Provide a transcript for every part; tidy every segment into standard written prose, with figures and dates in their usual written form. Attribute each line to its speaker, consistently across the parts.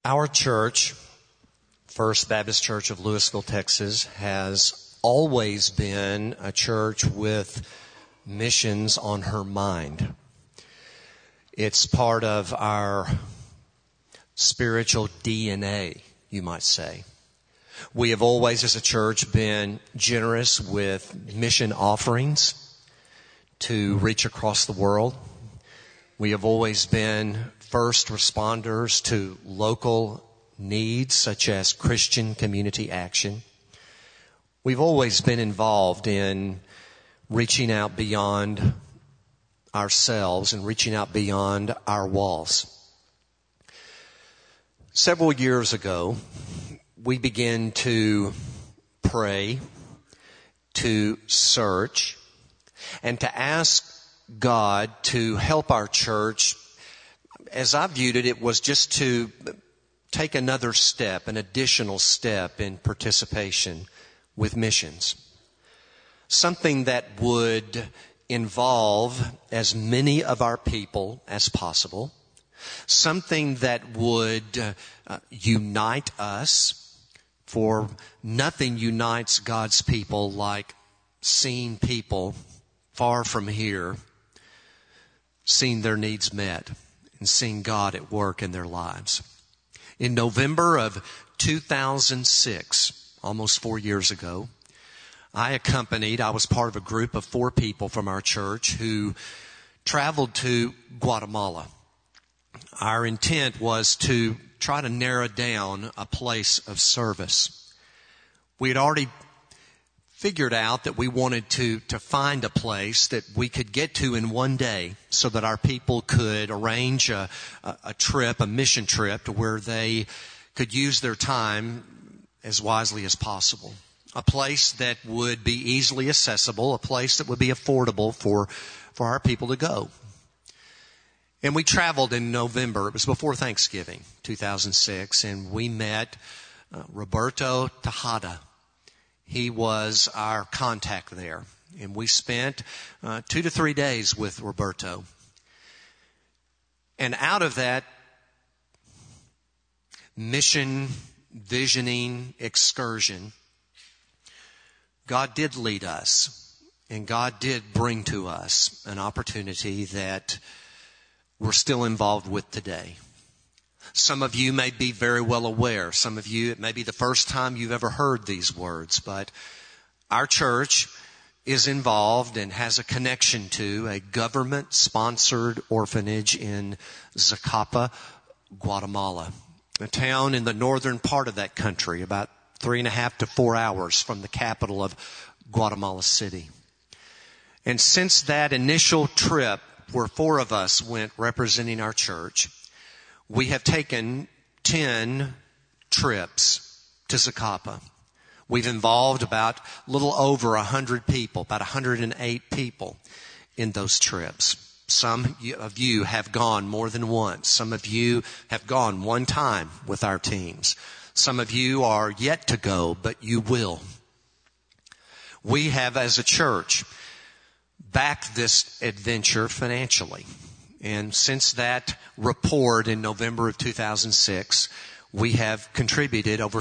Speaker 1: Our church, First Baptist Church of Louisville, Texas, has always been a church with missions on her mind. It's part of our spiritual DNA, you might say. We have always, as a church, been generous with mission offerings to reach across the world. We have always been first responders to local needs such as Christian community action. We've always been involved in reaching out beyond ourselves and reaching out beyond our walls. Several years ago, we began to pray, to search, and to ask God to help our church. As I viewed it, it was just to take another step, an additional step in participation with missions. Something that would involve as many of our people as possible. Something that would unite us, for nothing unites God's people like seeing people far from here, seeing their needs met, and seeing God at work in their lives. In November of 2006, almost 4 years ago, I was part of a group of 4 people from our church who traveled to Guatemala. Our intent was to try to narrow down a place of service. We had already figured out that we wanted to find a place that we could get to in one day so that our people could arrange a trip, a mission trip, to where they could use their time as wisely as possible. A place that would be easily accessible, a place that would be affordable for our people to go. And we traveled in November. It was before Thanksgiving, 2006, and we met Roberto Tejada. He was our contact there, and we spent 2 to 3 days with Roberto. And out of that mission, visioning, excursion, God did lead us, and God did bring to us an opportunity that we're still involved with today. Some of you may be very well aware. Some of you, it may be the first time you've ever heard these words, but our church is involved and has a connection to a government-sponsored orphanage in Zacapa, Guatemala, a town in the northern part of that country, about 3.5 to 4 hours from the capital of Guatemala City. And since that initial trip where 4 of us went representing our church, we have taken 10 trips to Zacapa. We've involved about a little over 100 people, about 108 people in those trips. Some of you have gone more than once. Some of you have gone one time with our teams. Some of you are yet to go, but you will. We have, as a church, backed this adventure financially. And since that report in November of 2006, we have contributed over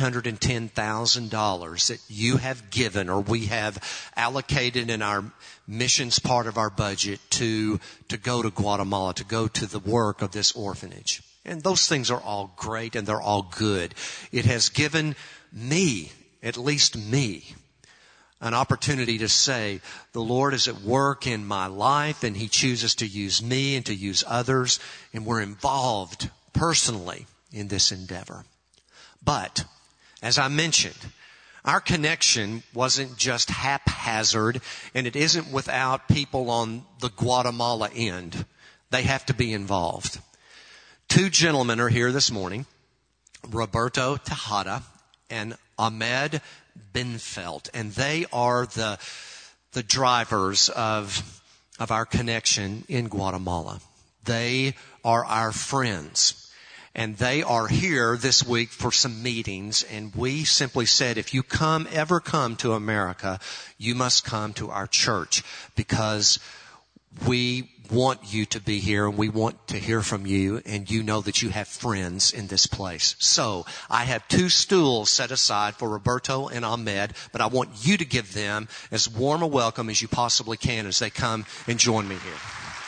Speaker 1: $310,000 that you have given, or we have allocated in our missions part of our budget to go to Guatemala, to go to the work of this orphanage. And those things are all great and they're all good. It has given me, at least me, an opportunity to say, the Lord is at work in my life and He chooses to use me and to use others, and we're involved personally in this endeavor. But, as I mentioned, our connection wasn't just haphazard, and it isn't without people on the Guatemala end. They have to be involved. 2 gentlemen are here this morning, Roberto Tejada and Ahmed Benfeld, and they are the drivers of our connection in Guatemala. They are our friends, and they are here this week for some meetings, and we simply said, if you ever come to America, you must come to our church, because we want you to be here, and we want to hear from you, and you know that you have friends in this place. So I have 2 stools set aside for Roberto and Ahmed, but I want you to give them as warm a welcome as you possibly can as they come and join me here.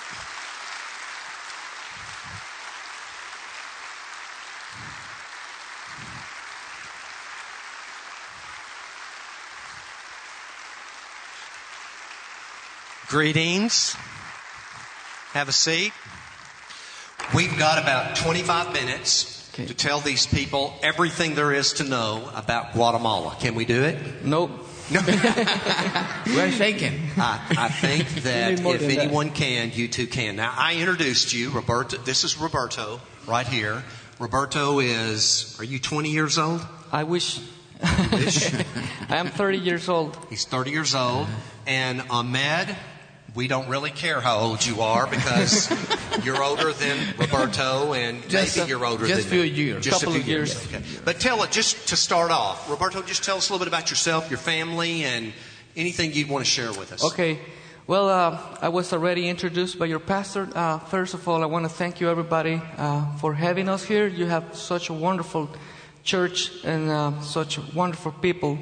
Speaker 1: Greetings. Have a seat. We've got about 25 minutes to tell these people everything there is to know about Guatemala. Can we do it?
Speaker 2: Nope.
Speaker 1: No.
Speaker 2: We're shaking.
Speaker 1: I think that if anyone can, you two can. Now, I introduced you, Roberto. This is Roberto right here. Roberto are you 20 years old?
Speaker 2: I wish. I am 30 years old.
Speaker 1: He's 30 years old. And Ahmed, we don't really care how old you are because you're older than Roberto, and maybe you're older than
Speaker 2: just a few years.
Speaker 1: Just
Speaker 2: a couple of years.
Speaker 1: Okay. But just to start off, Roberto, just tell us a little bit about yourself, your family, and anything you'd want to share with us.
Speaker 2: Okay. Well, I was already introduced by your pastor. First of all, I want to thank you, everybody, for having us here. You have such a wonderful church and such wonderful people.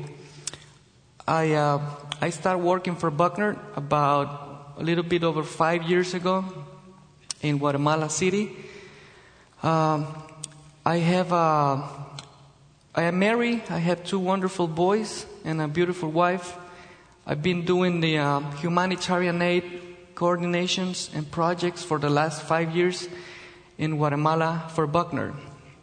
Speaker 2: I started working for Buckner about a little bit over 5 years ago in Guatemala City. I am married. I have 2 wonderful boys and a beautiful wife. I've been doing the humanitarian aid coordinations and projects for the last 5 years in Guatemala for Buckner.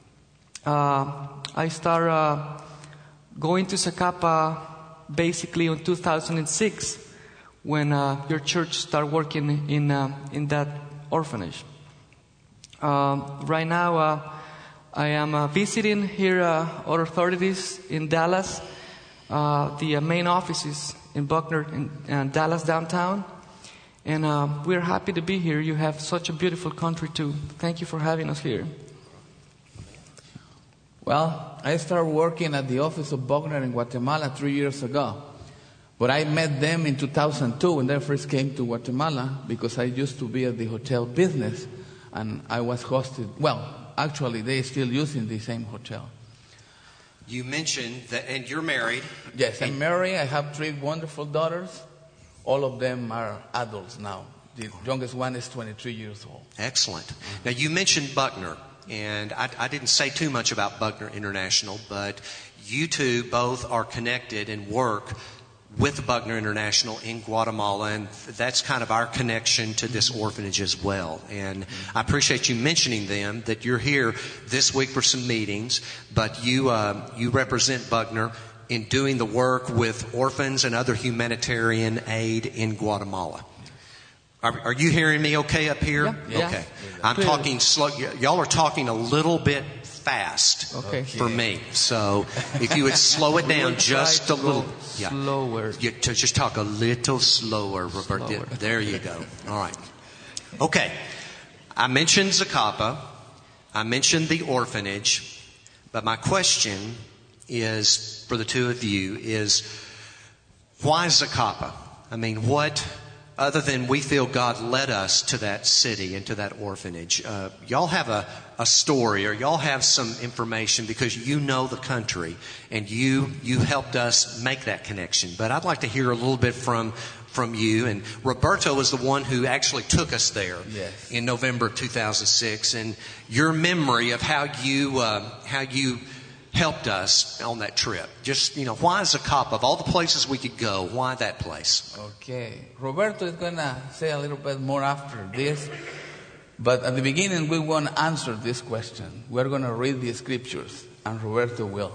Speaker 2: I started going to Zacapa basically in 2006 when your church started working in that orphanage. Right now, I am visiting here our authorities in Dallas. The main office is in Buckner in Dallas downtown. And we're happy to be here. You have such a beautiful country too. Thank you for having us here.
Speaker 3: Well, I started working at the office of Buckner in Guatemala 3 years ago. But I met them in 2002 when they first came to Guatemala because I used to be at the hotel business and I was hosted. Well, actually, they're still using the same hotel.
Speaker 1: You mentioned that, and you're married.
Speaker 3: Yes, I'm married. I have 3 wonderful daughters. All of them are adults now. The youngest one is 23 years old.
Speaker 1: Excellent. Now, you mentioned Buckner, and I didn't say too much about Buckner International, but you two both are connected and work with Buckner International in Guatemala, and that's kind of our connection to this orphanage as well. And I appreciate you mentioning them, that you're here this week for some meetings, but you represent Buckner in doing the work with orphans and other humanitarian aid in Guatemala. Are you hearing me okay up here?
Speaker 2: Yeah.
Speaker 1: Okay. I'm talking slow. Y'all are talking a little bit fast for me. So if you would slow it down just a little.
Speaker 2: Slower.
Speaker 1: Just talk a little slower, Roberto. There you go. All right. Okay. I mentioned Zacapa. I mentioned the orphanage. But my question is, for the two of you, is why Zacapa? I mean, what, other than we feel God led us to that city and to that orphanage, y'all have a story, or y'all have some information because you know the country and you helped us make that connection. But I'd like to hear a little bit from you. And Roberto was the one who actually took us there in November 2006. And your memory of how you helped us on that trip. Just, why Zacapa? Of all the places we could go, why that place?
Speaker 3: Okay. Roberto is going to say a little bit more after this. But at the beginning, we want to answer this question. We're going to read the scriptures, and Roberto will.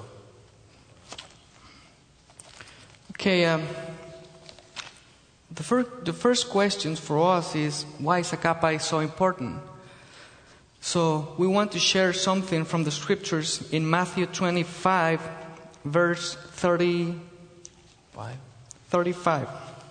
Speaker 2: Okay. The first question for us is why Zacapa is so important. So we want to share something from the scriptures in Matthew 25, verse 35.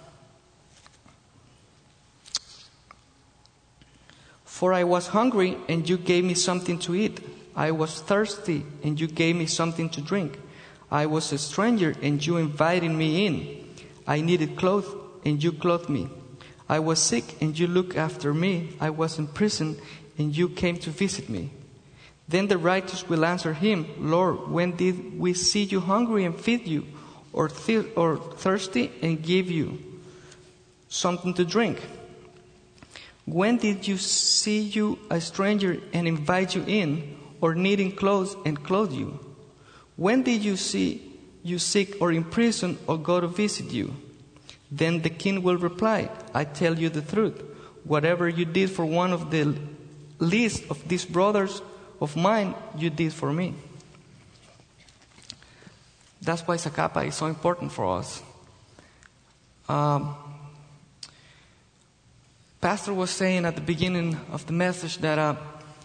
Speaker 2: For I was hungry, and you gave me something to eat. I was thirsty, and you gave me something to drink. I was a stranger, and you invited me in. I needed clothes, and you clothed me. I was sick, and you looked after me. I was in prison, and you came to visit me. Then the righteous will answer him, Lord, when did we see you hungry and feed you, or thirsty and give you something to drink? When did you see you a stranger and invite you in, or needing clothes and clothe you? When did you see you sick or in prison or go to visit you? Then the king will reply, I tell you the truth. Whatever you did for one of the least of these brothers of mine, you did for me. That's why Zacapa is so important for us. Pastor was saying at the beginning of the message that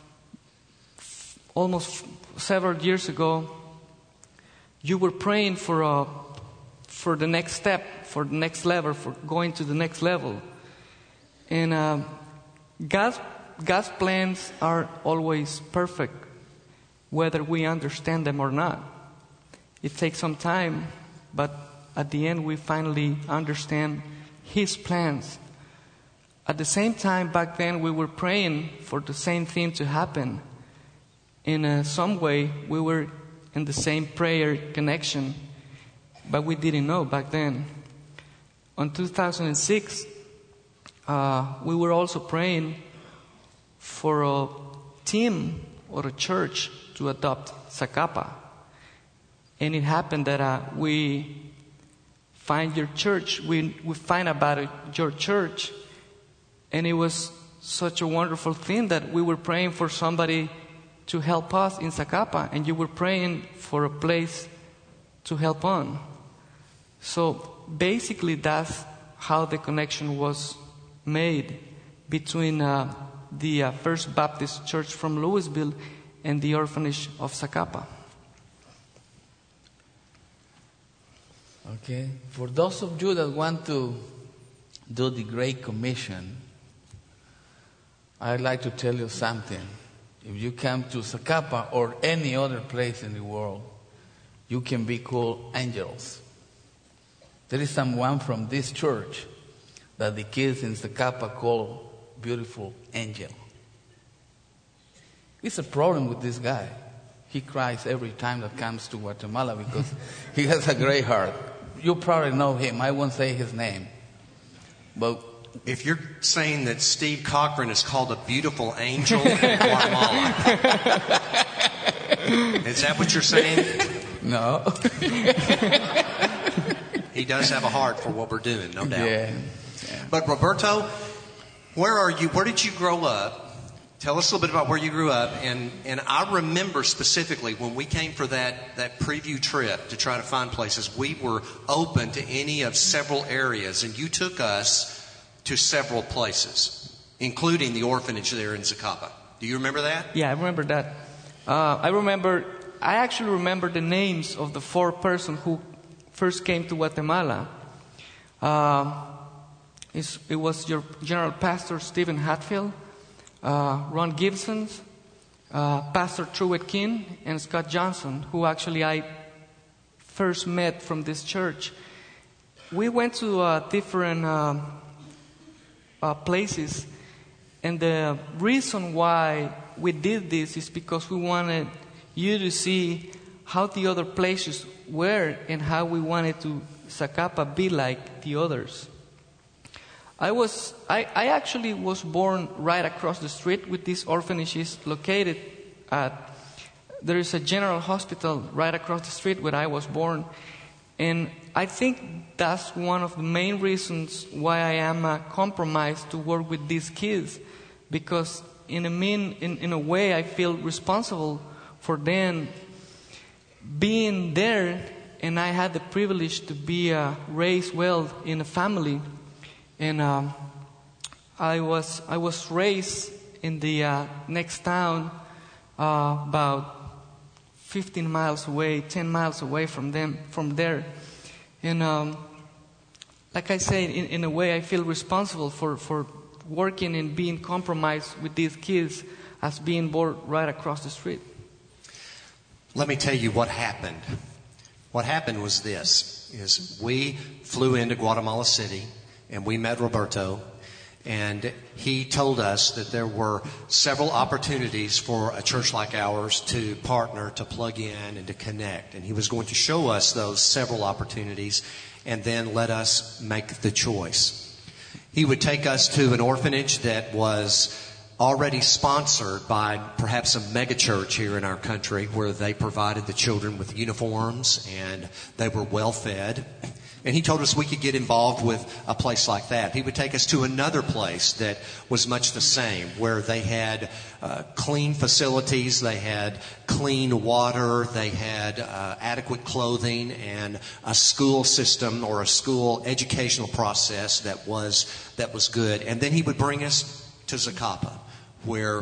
Speaker 2: almost several years ago, you were praying for the next step, for the next level, for going to the next level. And God's plans are always perfect, whether we understand them or not. It takes some time, but at the end we finally understand His plans. At the same time, back then we were praying for the same thing to happen. In some way, we were in the same prayer connection, but we didn't know back then. In 2006, we were also praying for a team or a church to adopt Zacapa. And it happened that we find your church, we find about your church, and it was such a wonderful thing that we were praying for somebody to help us in Zacapa, and you were praying for a place to help on. So basically that's how the connection was made between the First Baptist Church from Louisville and the orphanage of Zacapa.
Speaker 3: Okay, for those of you that want to do the Great Commission, I'd like to tell you something. If you come to Zacapa or any other place in the world, you can be called angels. There is someone from this church that the kids in Zacapa call beautiful angel. It's a problem with this guy. He cries every time that comes to Guatemala because he has a great heart. You probably know him. I won't say his name. But
Speaker 1: if you're saying that Steve Cochran is called a beautiful angel in Guatemala, is that what you're saying?
Speaker 3: No.
Speaker 1: He does have a heart for what we're doing, no doubt.
Speaker 3: Yeah.
Speaker 1: But Roberto, where are you? Where did you grow up? Tell us a little bit about where you grew up. And I remember specifically when we came for that preview trip to try to find places, we were open to any of several areas. And you took us to several places, including the orphanage there in Zacapa. Do you remember that?
Speaker 2: Yeah, I remember that. I actually remember the names of the 4 persons who first came to Guatemala. It was your General Pastor Stephen Hatfield, Ron Gibson, Pastor Truett King, and Scott Johnson, who actually I first met from this church. We went to different places, and the reason why we did this is because we wanted you to see how the other places were and how we wanted to Zacapa be like the others. I actually was born right across the street with these orphanages located at. There is a general hospital right across the street where I was born, and I think that's one of the main reasons why I am compromised to work with these kids, because in a way I feel responsible for them being there, and I had the privilege to be raised well in a family. And I was raised in the next town, about 15 miles away, 10 miles away from there. And like I said, in a way, I feel responsible for working and being compromised with these kids as being born right across the street.
Speaker 1: Let me tell you what happened. What happened was this: is we flew into Guatemala City. And we met Roberto, And he told us that there were several opportunities for a church like ours to partner, to plug in, and to connect. And he was going to show us those several opportunities and then let us make the choice. He would take us to an orphanage that was already sponsored by perhaps a mega church here in our country, where they provided the children with uniforms and they were well fed. And he told us we could get involved with a place like that. He would take us to another place that was much the same, where they had clean facilities, they had clean water, they had adequate clothing, and a school system or a school educational process that was good. And then he would bring us to Zacapa, where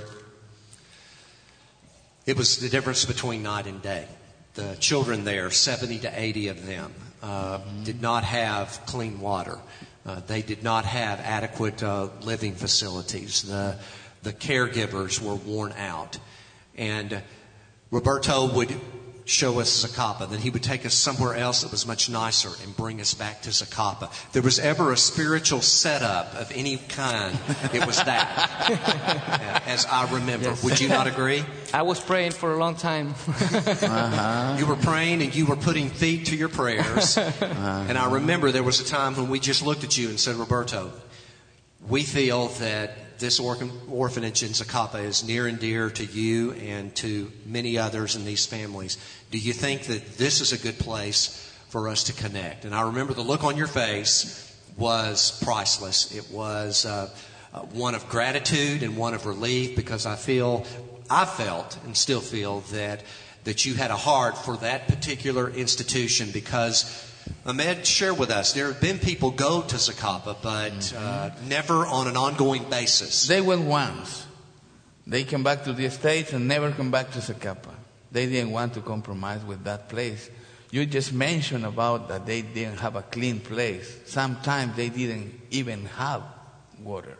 Speaker 1: it was the difference between night and day. The children there, 70 to 80 of them, did not have clean water. They did not have adequate living facilities. The caregivers were worn out. And Roberto would show us Zacapa. Then he would take us somewhere else that was much nicer and bring us back to Zacapa. If there was ever a spiritual setup of any kind, it was that, as I remember.
Speaker 2: Yes.
Speaker 1: Would you not agree?
Speaker 2: I was praying for a long time.
Speaker 1: You were praying and you were putting feet to your prayers. And I remember there was a time when we just looked at you and said, Roberto, we feel that this orphanage in Zacapa is near and dear to you and to many others in these families. Do you think that this is a good place for us to connect? And I remember the look on your face was priceless. It was one of gratitude and one of relief, because I felt and still feel that you had a heart for that particular institution. Because Ahmed, share with us, there have been people go to Zacapa, but never on an ongoing basis.
Speaker 3: They went once. They came back to the States and never come back to Zacapa. They didn't want to compromise with that place. You just mentioned about that they didn't have a clean place. Sometimes they didn't even have water.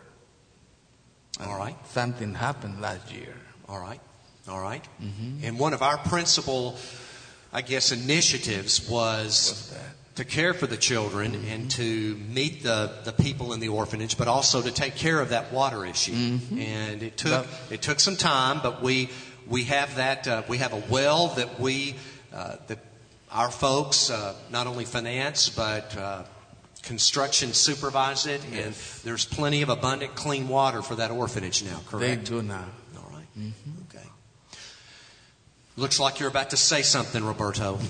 Speaker 1: All right.
Speaker 3: Something happened last year.
Speaker 1: All right. And one of our principal, I guess, initiatives was to care for the children and to meet the people in the orphanage, but also to take care of that water issue. And it took some time, but we have that. We have a well that that our folks not only finance but construction supervise it, and there's plenty of abundant clean water for that orphanage now. Correct?
Speaker 3: They do now.
Speaker 1: All right. Okay. Looks like you're about to say something, Roberto.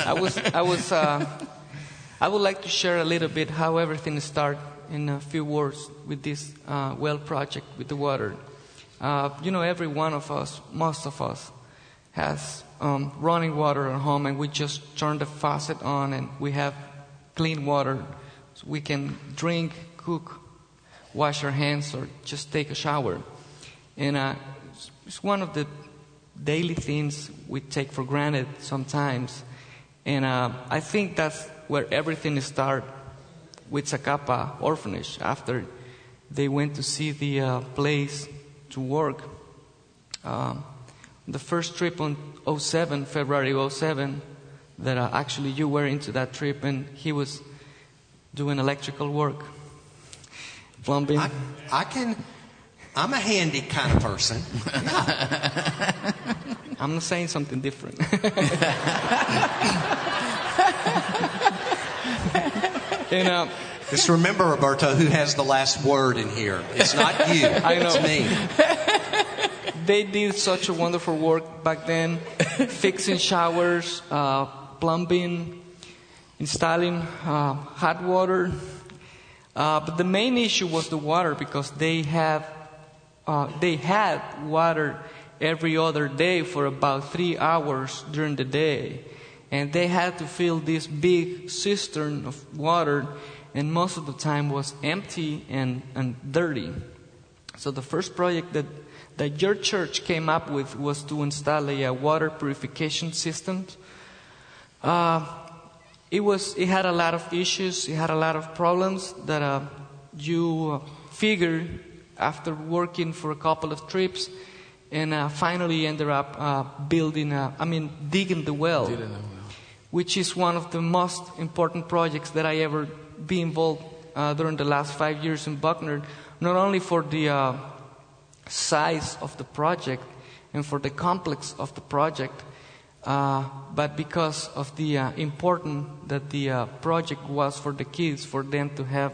Speaker 2: I would like to share a little bit how everything started in a few words with this well project with the water. Every one of us, most of us, has running water at home, and we just turn the faucet on and we have clean water. So we can drink, cook, wash our hands, or just take a shower. And it's one of the daily things we take for granted sometimes. And I think that's where everything started with Zacapa Orphanage, after they went to see the place to work. The first trip on February 07, that actually you were into that trip, and he was doing electrical work, plumbing.
Speaker 1: I'm a handy kind of person.
Speaker 2: I'm not saying something different. And
Speaker 1: just remember, Roberto, who has the last word in here. It's not you.
Speaker 2: I know.
Speaker 1: It's me.
Speaker 2: They did such a wonderful work back then, fixing showers, plumbing, installing hot water. But the main issue was the water, because they had water every other day for about 3 hours during the day. And they had to fill this big cistern of water, and most of the time was empty and dirty. So the first project that your church came up with was to install a water purification system. It had a lot of issues. It had a lot of problems that you figured after working for a couple of trips, and finally ended up digging the well, which is one of the most important projects that I ever be involved during the last 5 years in Buckner. not only for the size of the project and for the complex of the project, but because of the important that the project was for the kids, for them to have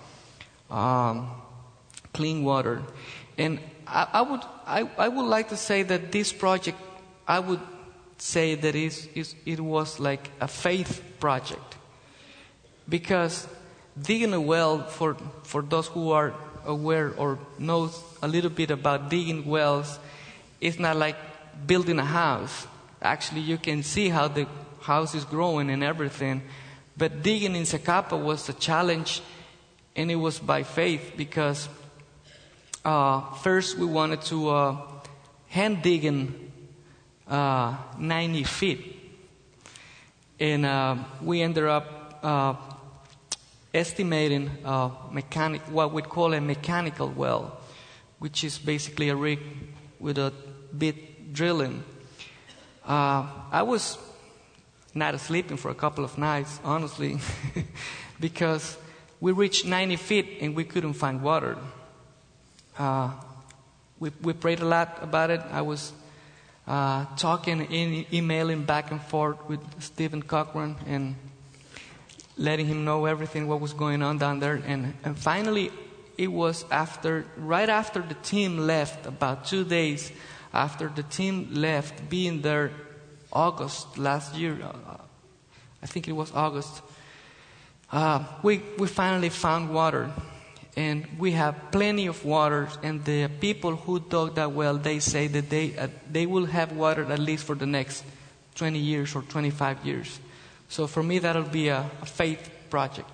Speaker 2: clean water. And I would like to say that this project, I would say that it was like a faith project, because digging a well, for those who are aware or knows a little bit about digging wells, it's not like building a house. Actually, you can see how the house is growing and everything. But digging in Zacapa was a challenge, and it was by faith, because first we wanted to hand digging 90 feet. And we ended up estimating what we call a mechanical well, which is basically a rig with a bit drilling. I was not sleeping for a couple of nights, honestly, because we reached 90 feet and we couldn't find water. We prayed a lot about it. I was talking and emailing back and forth with Stephen Cochran and letting him know everything what was going on down there. And finally, it was right after the team left, about 2 days after the team left, being there August last year, I think it was August, we finally found water. And we have plenty of water, and the people who dug that well, they say that they will have water at least for the next 20 years or 25 years. So for me, that'll be a faith project.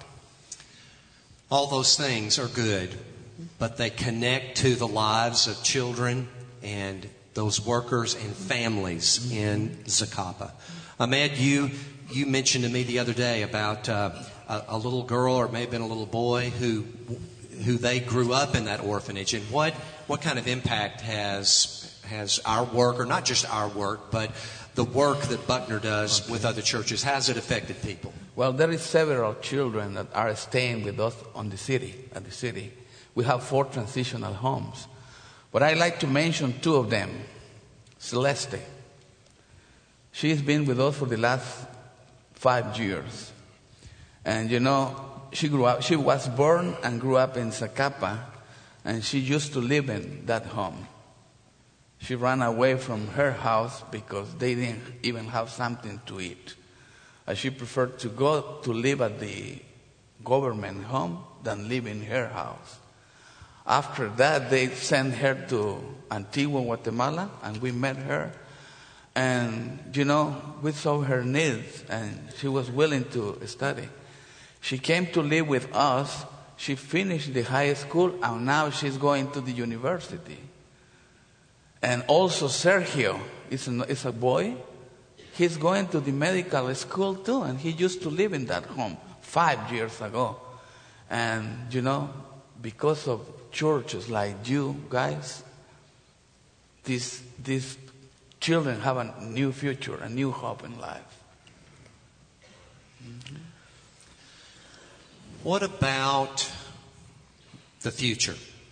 Speaker 1: All those things are good, but they connect to the lives of children and those workers and families in Zacapa. Ahmed, you mentioned to me the other day about a little girl, or it may have been a little boy, who they grew up in that orphanage. And what kind of impact has our work, or not just our work, but the work that Buckner does with other churches, has it affected people?
Speaker 3: Well, there is several children that are staying with us at the city. We have 4 transitional homes. But I'd like to mention 2 of them. Celeste. She's been with us for the last 5 years. And she was born and grew up in Zacapa, and she used to live in that home. She ran away from her house because they didn't even have something to eat. She preferred to go to live at the government home than live in her house. After that, they sent her to Antigua, Guatemala, and we met her. And, we saw her needs, and she was willing to study. She came to live with us. She finished the high school, and now she's going to the university. And also Sergio is a boy. He's going to the medical school too, and he used to live in that home 5 years ago. And, because of churches like you guys, these children have a new future, a new hope in life. Mm-hmm.
Speaker 1: What about the future?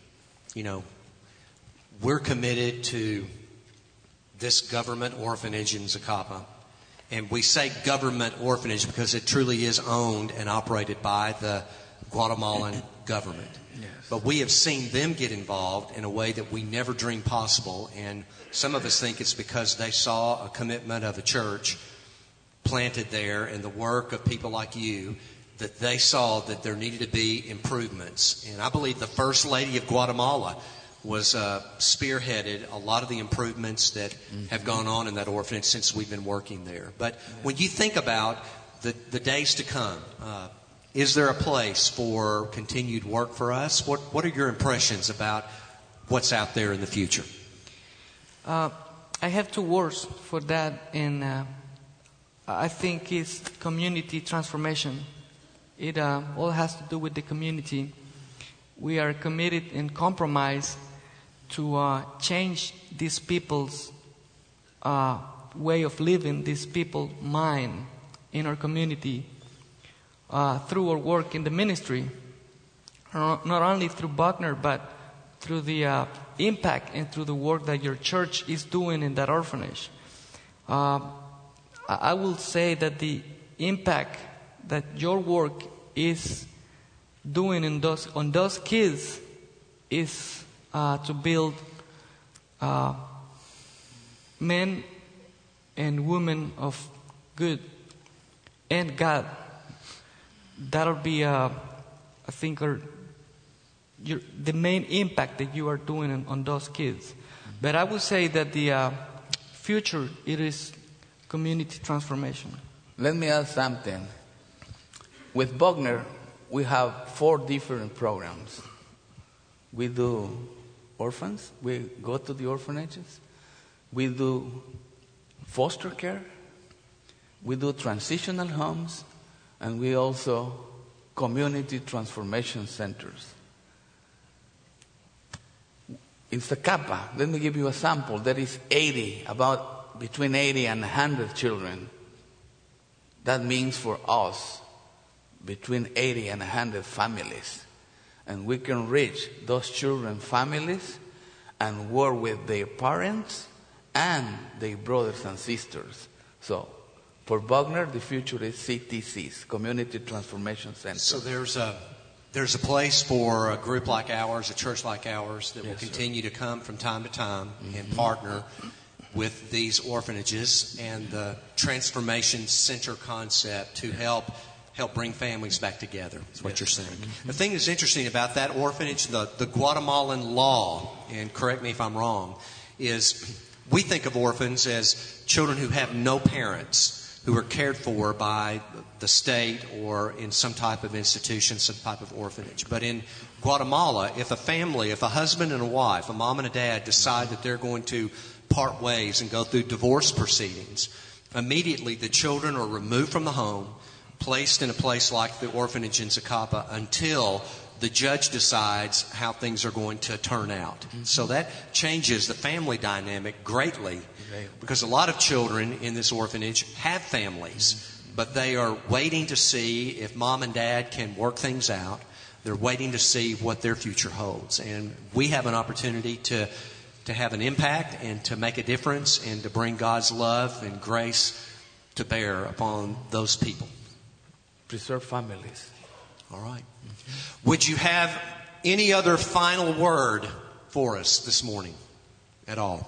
Speaker 1: We're committed to this government orphanage in Zacapa. And we say government orphanage because it truly is owned and operated by the Guatemalan government.
Speaker 3: Yes.
Speaker 1: But we have seen them get involved in a way that we never dreamed possible. And some of us think it's because they saw a commitment of a church planted there and the work of people like you, that they saw that there needed to be improvements. And I believe the First Lady of Guatemala was spearheaded a lot of the improvements that have gone on in that orphanage since we've been working there. But when you think about the days to come, is there a place for continued work for us? What are your impressions about what's out there in the future?
Speaker 2: I have 2 words for that, and I think it's community transformation. It all has to do with the community. We are committed and compromised to change these people's way of living, these people's mind in our community through our work in the ministry. not only through Buckner, but through the impact and through the work that your church is doing in that orphanage. I will say that the impact that your work is doing on those kids is to build men and women of good and God. That'll be, I think, the main impact that you are doing on those kids. But I would say that the future, it is community transformation.
Speaker 3: Let me add something. With Buckner, we have 4 different programs. We do orphans. We go to the orphanages. We do foster care. We do transitional homes. And we also community transformation centers. In Zacapa, let me give you a sample. There is between 80 and 100 children. That means for us, between 80 and 100 families. And we can reach those children families and work with their parents and their brothers and sisters. So, for Buckner, the future is CTCs, Community Transformation Centers.
Speaker 1: So there's a place for a group like ours, a church like ours, that will continue to come from time to time and partner with these orphanages and the Transformation Center concept to help bring families back together. That's what you're saying. The thing that's interesting about that orphanage, the Guatemalan law, and correct me if I'm wrong, is we think of orphans as children who have no parents, who are cared for by the state or in some type of institution, some type of orphanage. But in Guatemala, if a husband and a wife, a mom and a dad, decide that they're going to part ways and go through divorce proceedings, immediately the children are removed from the home, placed in a place like the orphanage in Zacapa until the judge decides how things are going to turn out. So that changes the family dynamic greatly, because a lot of children in this orphanage have families, but they are waiting to see if mom and dad can work things out. They're waiting to see what their future holds. And we have an opportunity to have an impact and to make a difference and to bring God's love and grace to bear upon those people.
Speaker 3: Preserve families.
Speaker 1: All right. Would you have any other final word for us this morning at all?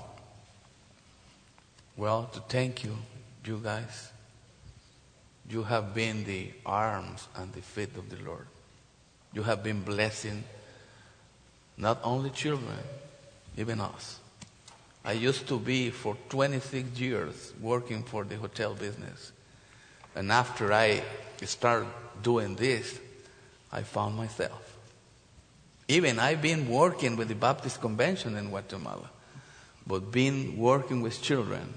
Speaker 3: Well, to thank you guys. You have been the arms and the feet of the Lord. You have been blessing not only children, even us. I used to be for 26 years working for the hotel business. And after I started doing this, I found myself. Even I've been working with the Baptist Convention in Guatemala, but being working with children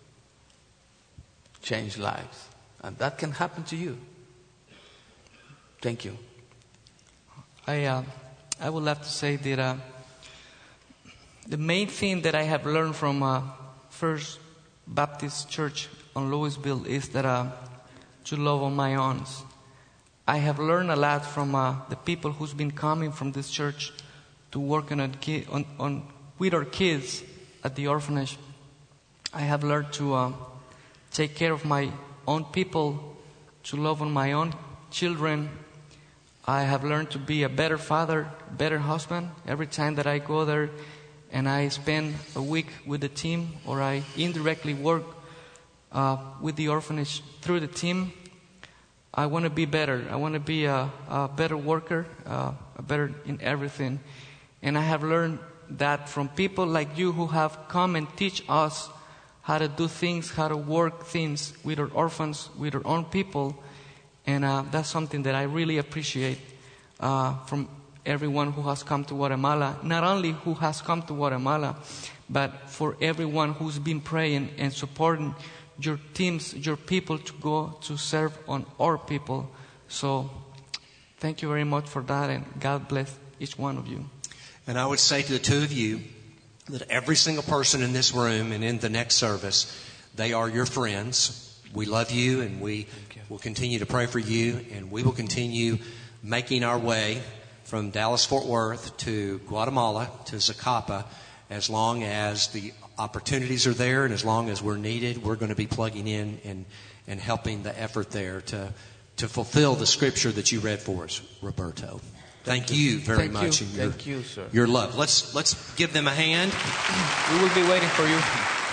Speaker 3: changed lives. And that can happen to you. Thank you.
Speaker 2: I would love to say that the main thing that I have learned from First Baptist Church on Louisville is that to love on my own. I have learned a lot from the people who's been coming from this church to work with our kids at the orphanage. I have learned to take care of my own people, to love on my own children. I have learned to be a better father, better husband. Every time that I go there and I spend a week with the team, or I indirectly work with the orphanage through the team, I want to be better. I want to be a better worker, better in everything. And I have learned that from people like you who have come and teach us how to do things, how to work things with our orphans, with our own people. And that's something that I really appreciate from everyone who has come to Guatemala. Not only who has come to Guatemala, but for everyone who's been praying and supporting your teams, your people to go to serve on our people. So thank you very much for that, and God bless each one of you.
Speaker 1: And I would say to the two of you that every single person in this room and in the next service, they are your friends. We love you, and we will continue to pray for you, and we will continue making our way from Dallas-Fort Worth to Guatemala to Zacapa. As long as the opportunities are there and as long as we're needed, we're going to be plugging in and helping the effort there to fulfill the scripture that you read for us, Roberto. Thank you very much.
Speaker 3: Thank you, sir.
Speaker 1: Your love. Let's give them a hand.
Speaker 2: We will be waiting for you.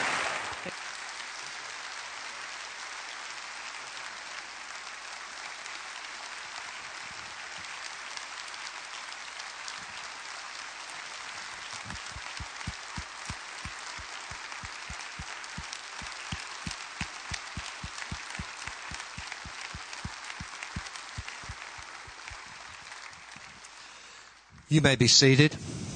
Speaker 1: You may be seated.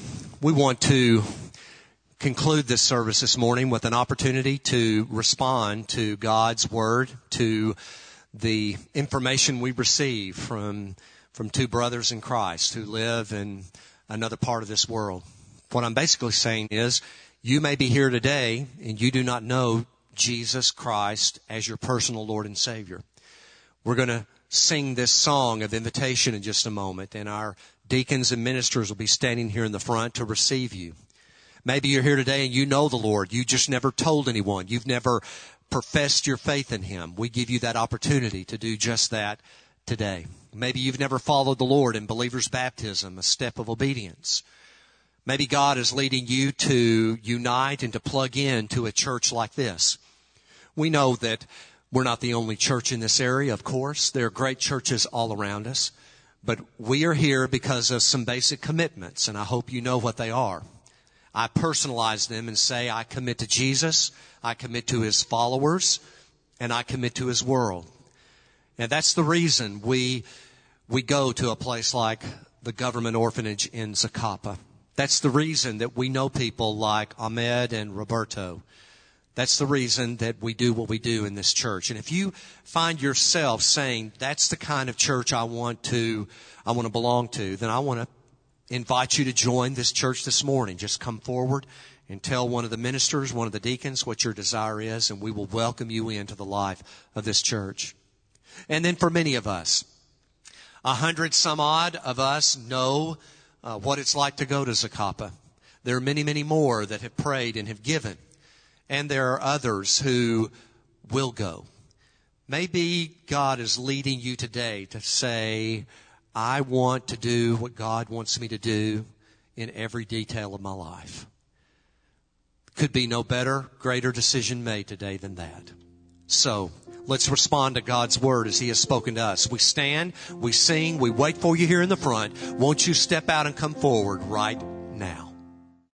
Speaker 1: We want to conclude this service this morning with an opportunity to respond to God's Word, to the information we receive from two brothers in Christ who live in another part of this world. What I'm basically saying is, you may be here today and you do not know Jesus Christ as your personal Lord and Savior. We're going to sing this song of invitation in just a moment, and our deacons and ministers will be standing here in the front to receive you. Maybe you're here today and you know the Lord. You just never told anyone. You've never professed your faith in Him. We give you that opportunity to do just that today. Maybe you've never followed the Lord in believer's baptism, a step of obedience. Maybe God is leading you to unite and to plug in to a church like this. We know that we're not the only church in this area, of course. There are great churches all around us. But we are here because of some basic commitments, and I hope you know what they are. I personalize them and say I commit to Jesus, I commit to His followers, and I commit to His world. And that's the reason we go to a place like the government orphanage in Zacapa. That's the reason that we know people like Ahmed and Roberto. That's the reason that we do what we do in this church. And if you find yourself saying, that's the kind of church I want to belong to, then I want to invite you to join this church this morning. Just come forward and tell one of the ministers, one of the deacons, what your desire is, and we will welcome you into the life of this church. And then for many of us, 100 some odd of us know what it's like to go to Zacapa. There are many, many more that have prayed and have given. And there are others who will go. Maybe God is leading you today to say, I want to do what God wants me to do in every detail of my life. Could be no better, greater decision made today than that. So, let's respond to God's Word as He has spoken to us. We stand, we sing, we wait for you here in the front. Won't you step out and come forward right now?